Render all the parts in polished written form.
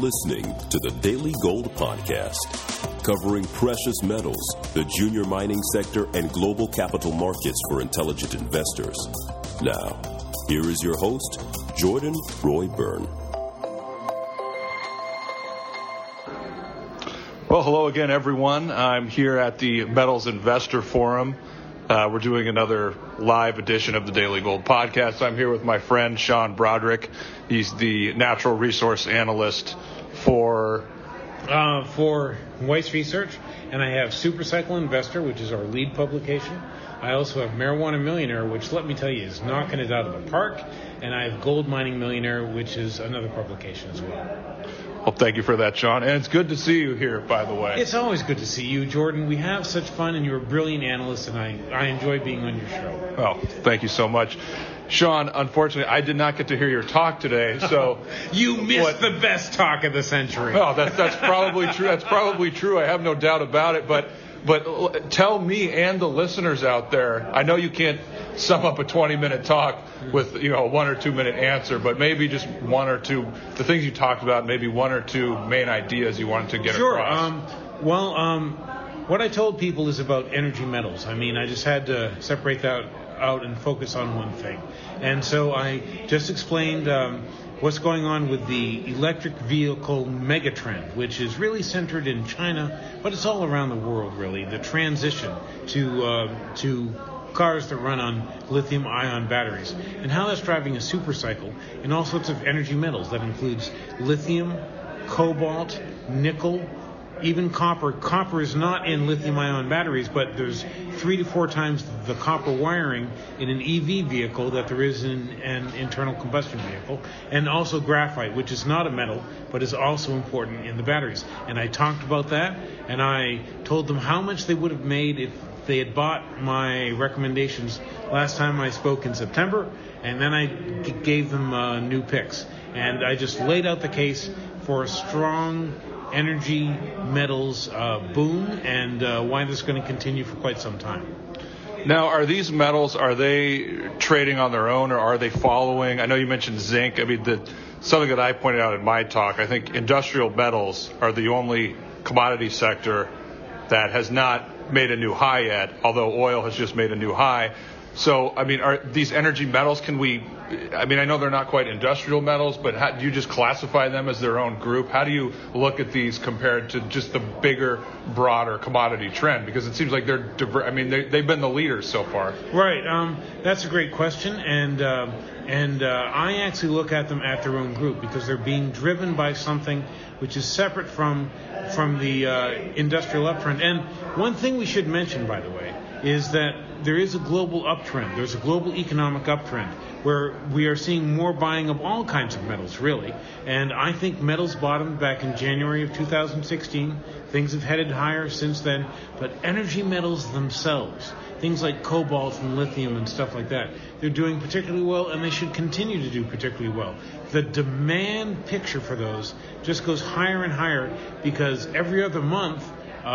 listening to the Daily Gold Podcast, covering precious metals, the junior mining sector, and global capital markets for intelligent investors. Now, here is your host, Jordan Roy Byrne. Well, hello again, everyone. I'm here at the Metals Investor Forum. We're doing another live edition of the Daily Gold Podcast. I'm here with my friend, Sean Broderick. He's the natural resource analyst for Weiss Research, and I have Supercycle Investor, which is our lead publication. I also have Marijuana Millionaire, which, let me tell you, is knocking it out of the park, and I have Gold Mining Millionaire, which is another publication as well. Well, thank you for that, Sean. And it's good to see you here, by the way. It's always good to see you, Jordan. We have such fun, and you're a brilliant analyst, and I enjoy being on your show. Well, thank you so much. Sean, unfortunately, I did not get to hear your talk today, so... You missed the best talk of the century. Well, that's probably true. That's probably true. I have no doubt about it, But tell me and the listeners out there, I know you can't sum up a 20-minute talk with, a 1 or 2 minute answer, but maybe just one or two, the things you talked about, maybe one or two main ideas you wanted to get across. Sure. What I told people is about energy metals. I mean, I just had to separate that out and focus on one thing. And so I just explained what's going on with the electric vehicle megatrend, which is really centered in China, but it's all around the world, really. The transition to cars that run on lithium-ion batteries, and how that's driving a super cycle in all sorts of energy metals. That includes lithium, cobalt, nickel, even copper. Copper is not in lithium-ion batteries, but there's 3 to 4 times the copper wiring in an EV vehicle that there is in an internal combustion vehicle. And also graphite, which is not a metal, but is also important in the batteries. And I talked about that, and I told them how much they would have made if they had bought my recommendations last time I spoke in September, and then I gave them new picks. And I just laid out the case for a strong energy metals boom, and why this is going to continue for quite some time. Now, are these metals, are they trading on their own, or are they following? I know you mentioned zinc. I mean, something that I pointed out in my talk, I think industrial metals are the only commodity sector that has not made a new high yet, although oil has just made a new high. So, I mean, are these energy metals, I know they're not quite industrial metals, but do you just classify them as their own group? How do you look at these compared to just the bigger, broader commodity trend? Because it seems like they've been the leaders so far. Right. That's a great question. And I actually look at them at their own group because they're being driven by something which is separate from the industrial uptrend. And one thing we should mention, by the way, is that there is a global uptrend. There's a global economic uptrend where we are seeing more buying of all kinds of metals, really. And I think metals bottomed back in January of 2016. Things have headed higher since then. But energy metals themselves, things like cobalt and lithium and stuff like that, they're doing particularly well, and they should continue to do particularly well. The demand picture for those just goes higher and higher because every other month,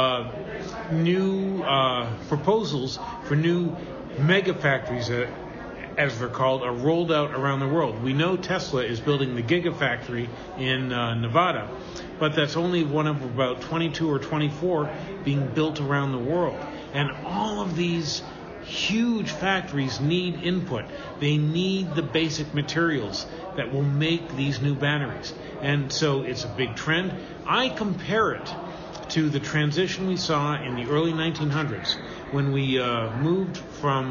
new proposals for new mega factories, as they're called, are rolled out around the world. We know Tesla is building the Gigafactory in Nevada, but that's only one of about 22 or 24 being built around the world. And all of these huge factories need input. They need the basic materials that will make these new batteries. And so it's a big trend. I compare it to the transition we saw in the early 1900s when we moved from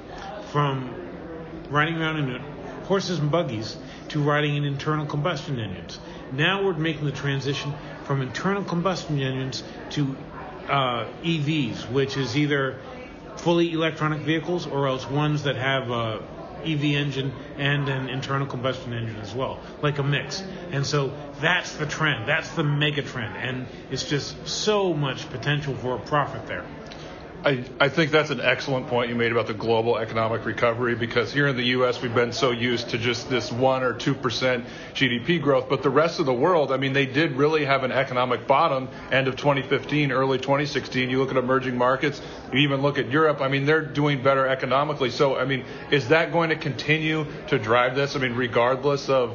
riding around in horses and buggies to riding in internal combustion engines. Now we're making the transition from internal combustion engines to EVs, which is either fully electronic vehicles or else ones that have a EV engine and an internal combustion engine as well, like a mix. And so that's the trend. That's the mega trend. And it's just so much potential for a profit there. I think that's an excellent point you made about the global economic recovery, because here in the U.S. we've been so used to just this 1 or 2% GDP growth, but the rest of the world, I mean, they did really have an economic bottom end of 2015, early 2016. You look at emerging markets, you even look at Europe, I mean, they're doing better economically. So, I mean, is that going to continue to drive this? I mean, regardless of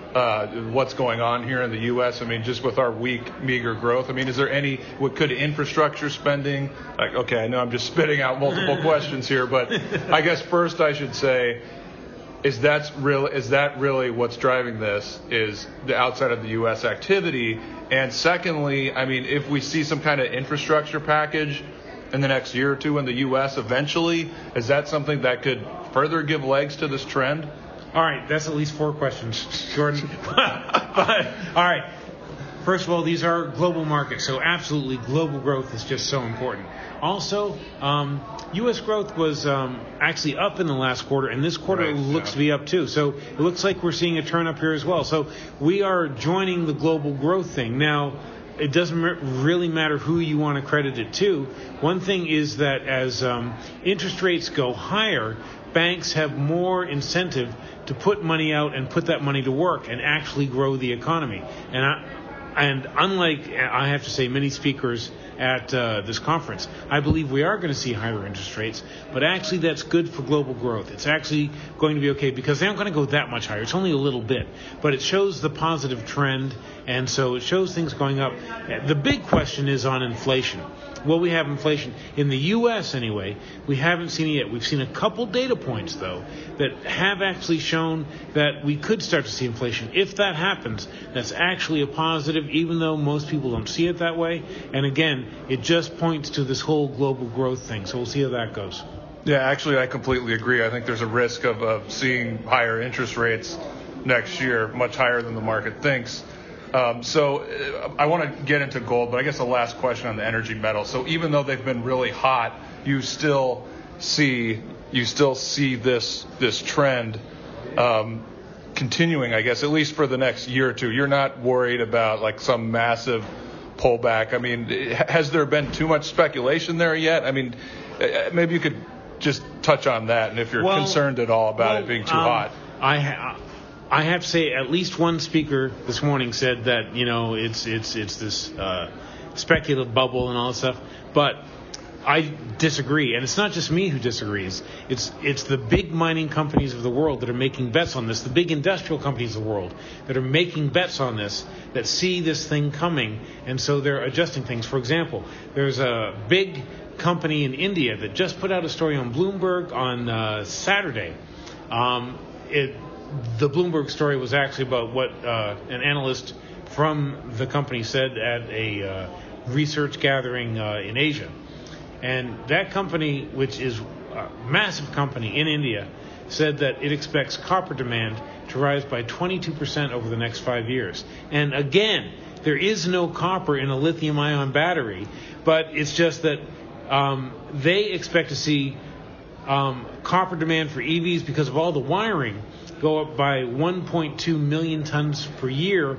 what's going on here in the U.S.? I mean, just with our weak, meager growth. I mean, is there could infrastructure spending, okay, I know I'm just spitting out multiple questions here, but I guess first I should say, is that really what's driving this, is the outside of the U.S. activity? And secondly, I mean, if we see some kind of infrastructure package in the next year or two in the U.S. eventually, is that something that could further give legs to this trend? All right, that's at least 4 questions, Jordan. But all right, first of all, these are global markets, so absolutely global growth is just so important. Also, U.S. growth was actually up in the last quarter, and this quarter looks to be up too. So it looks like we're seeing a turn up here as well. So we are joining the global growth thing. Now, it doesn't really matter who you want to credit it to. One thing is that as interest rates go higher, banks have more incentive to put money out and put that money to work and actually grow the economy. And unlike, I have to say, many speakers at this conference, I believe we are going to see higher interest rates, but actually that's good for global growth. It's actually going to be okay because they aren't going to go that much higher. It's only a little bit, but it shows the positive trend, and so it shows things going up. The big question is on inflation. Will we have inflation? In the U.S. anyway, we haven't seen it yet. We've seen a couple data points, though, that have actually shown that we could start to see inflation. If that happens, that's actually a positive, even though most people don't see it that way. And again, it just points to this whole global growth thing. So we'll see how that goes. Yeah, actually, I completely agree. I think there's a risk of seeing higher interest rates next year, much higher than the market thinks. So I want to get into gold, but I guess the last question on the energy metals. So even though they've been really hot, you still see this trend continuing, I guess, at least for the next year or two. You're not worried about like some massive pullback. I mean, has there been too much speculation there yet? I mean, maybe you could just touch on that, and if you're concerned at all about it being too hot. I have to say, at least one speaker this morning said that, it's this speculative bubble and all that stuff. But I disagree, and it's not just me who disagrees. It's the big mining companies of the world that are making bets on this, the big industrial companies of the world that are making bets on this, that see this thing coming, and so they're adjusting things. For example, there's a big company in India that just put out a story on Bloomberg on Saturday. The Bloomberg story was actually about what an analyst from the company said at a research gathering in Asia. And that company, which is a massive company in India, said that it expects copper demand to rise by 22% over the next 5 years. And again, there is no copper in a lithium-ion battery, but it's just that they expect to see copper demand for EVs because of all the wiring go up by 1.2 million tons per year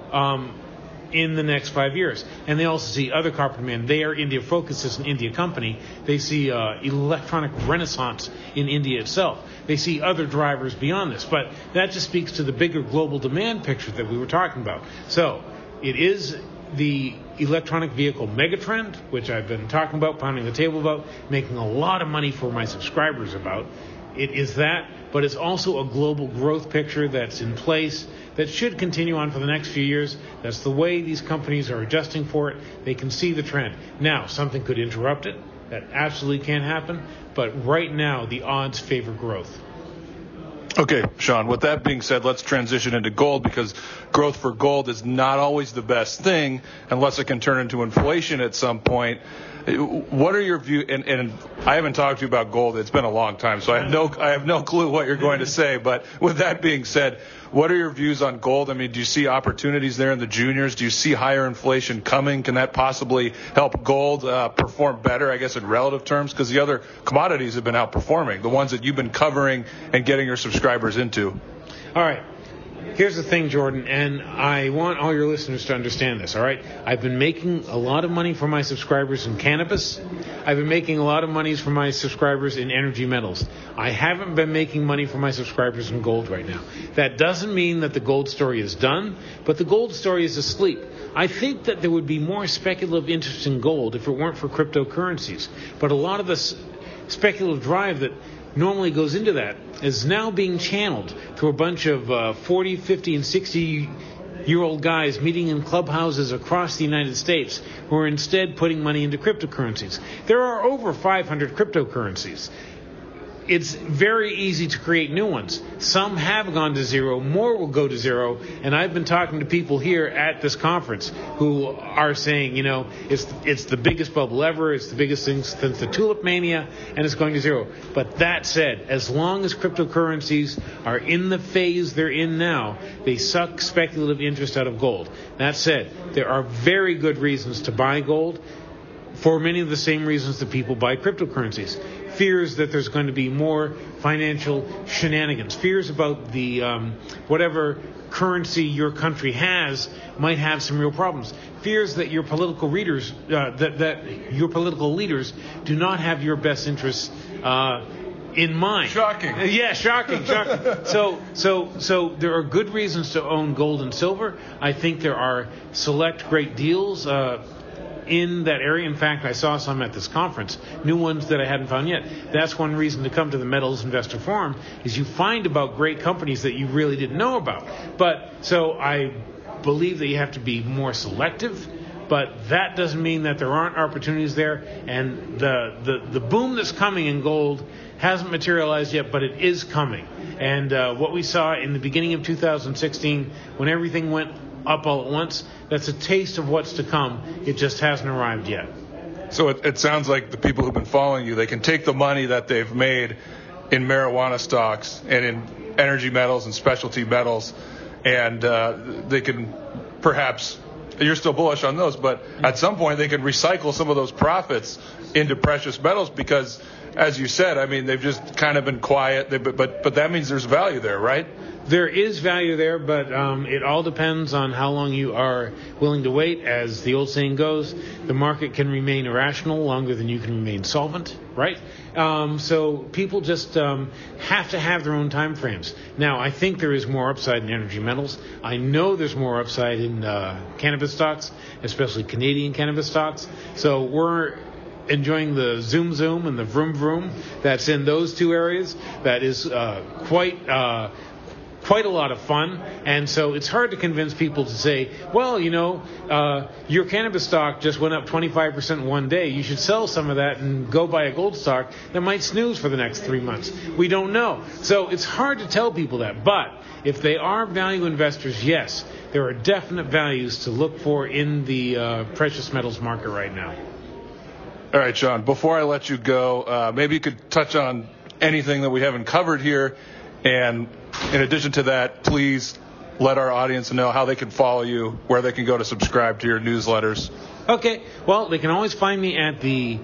in the next 5 years. And they also see other copper demand. They are India focused as an India company. They see electronic renaissance in India itself. They see other drivers beyond this. But that just speaks to the bigger global demand picture that we were talking about. So it is the electronic vehicle megatrend, which I've been talking about, pounding the table about, making a lot of money for my subscribers about. It is that, but it's also a global growth picture that's in place that should continue on for the next few years. That's the way these companies are adjusting for it. They can see the trend. Now, something could interrupt it. That absolutely can happen. But right now, the odds favor growth. Okay, Sean, with that being said, let's transition into gold, because growth for gold is not always the best thing unless it can turn into inflation at some point. What are your views? And I haven't talked to you about gold. It's been a long time, so I have no clue what you're going to say. But with that being said, what are your views on gold? I mean, do you see opportunities there in the juniors? Do you see higher inflation coming? Can that possibly help gold perform better, I guess, in relative terms? Because the other commodities have been outperforming, the ones that you've been covering and getting your subscribers into. All right. Here's the thing, Jordan, and I want all your listeners to understand this, all right? I've been making a lot of money for my subscribers in cannabis. I've been making a lot of money for my subscribers in energy metals. I haven't been making money for my subscribers in gold right now. That doesn't mean that the gold story is done, but the gold story is asleep. I think that there would be more speculative interest in gold if it weren't for cryptocurrencies. But a lot of the speculative drive that normally goes into that is now being channeled through a bunch of 40, 50, and 60-year-old guys meeting in clubhouses across the United States who are instead putting money into cryptocurrencies. There are over 500 cryptocurrencies. It's very easy to create new ones. Some have gone to zero, more will go to zero, and I've been talking to people here at this conference who are saying, it's the biggest bubble ever, it's the biggest thing since the tulip mania, and it's going to zero. But that said, as long as cryptocurrencies are in the phase they're in now, they suck speculative interest out of gold. That said, there are very good reasons to buy gold for many of the same reasons that people buy cryptocurrencies. Fears that there's going to be more financial shenanigans. Fears about the whatever currency your country has might have some real problems. Fears that your political leaders that your political leaders do not have your best interests in mind. Shocking. Yeah, shocking. So there are good reasons to own gold and silver. I think there are select great deals in that area. In fact, I saw some at this conference, new ones that I hadn't found yet. That's one reason to come to the Metals Investor Forum, is you find about great companies that you really didn't know about. But so I believe that you have to be more selective, but that doesn't mean that there aren't opportunities there. And the boom that's coming in gold hasn't materialized yet, but it is coming. And what we saw in the beginning of 2016, when everything went up all at once, that's a taste of what's to come. It just hasn't arrived yet. So it sounds like the people who've been following you, they can take the money that they've made in marijuana stocks and in energy metals and specialty metals, and they can perhaps, you're still bullish on those, but at some point they can recycle some of those profits into precious metals because, as you said, I mean, they've just kind of been quiet, but that means there's value there, right? There is value there, but it all depends on how long you are willing to wait. As the old saying goes, the market can remain irrational longer than you can remain solvent, right? So people just have to have their own time frames. Now, I think there is more upside in energy metals. I know there's more upside in cannabis stocks, especially Canadian cannabis stocks. So we're enjoying the zoom zoom and the vroom vroom that's in those two areas. That is quite a lot of fun, and so it's hard to convince people to say, well, your cannabis stock just went up 25% one day. You should sell some of that and go buy a gold stock that might snooze for the next 3 months. We don't know. So it's hard to tell people that. But if they are value investors, yes, there are definite values to look for in the precious metals market right now. All right, Sean, before I let you go, maybe you could touch on anything that we haven't covered here. And in addition to that, please let our audience know how they can follow you, where they can go to subscribe to your newsletters. Okay. Well, they can always find me at the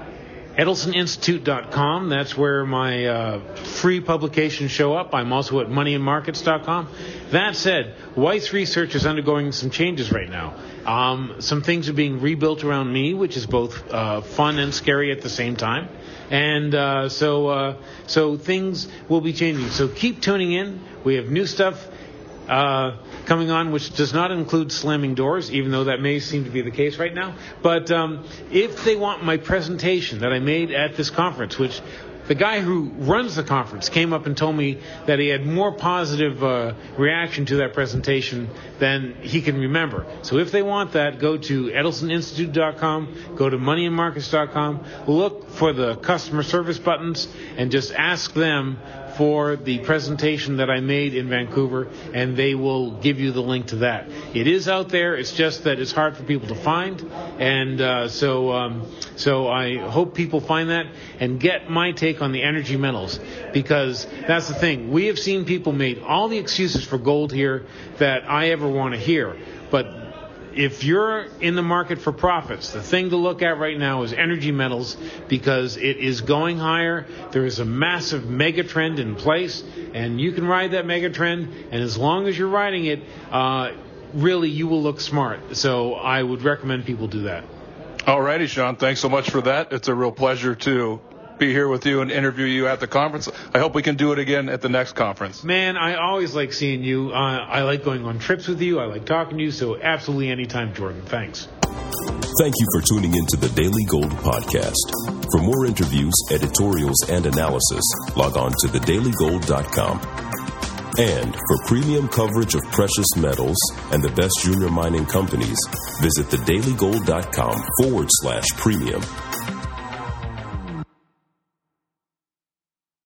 EdelsenInstitute.com. That's where my free publications show up. I'm also at moneyandmarkets.com. That said, Weiss Research is undergoing some changes right now. Some things are being rebuilt around me, which is both fun and scary at the same time. And so things will be changing. So keep tuning in. We have new stuff coming on, which does not include slamming doors, even though that may seem to be the case right now. But if they want my presentation that I made at this conference, which the guy who runs the conference came up and told me that he had more positive reaction to that presentation than he can remember. So if they want that, go to EdelsenInstitute.com, go to moneyandmarkets.com, look for the customer service buttons, and just ask them for the presentation that I made in Vancouver, and they will give you the link to that. It is out there. It's just that it's hard for people to find, and so I hope people find that and get my take on the energy metals, because that's the thing. We have seen people make all the excuses for gold here that I ever want to hear, but if you're in the market for profits, the thing to look at right now is energy metals, because it is going higher. There is a massive mega trend in place, and you can ride that mega trend, and as long as you're riding it, really you will look smart. So I would recommend people do that. All righty, Sean. Thanks so much for that. It's a real pleasure to be here with you and interview you at the conference. I hope we can do it again at the next conference. Man, I always like seeing you. I like going on trips with you. I like talking to you. So absolutely anytime, Jordan. Thanks. Thank you for tuning into the Daily Gold Podcast. For more interviews, editorials, and analysis, log on to thedailygold.com. And for premium coverage of precious metals and the best junior mining companies, visit thedailygold.com/premium.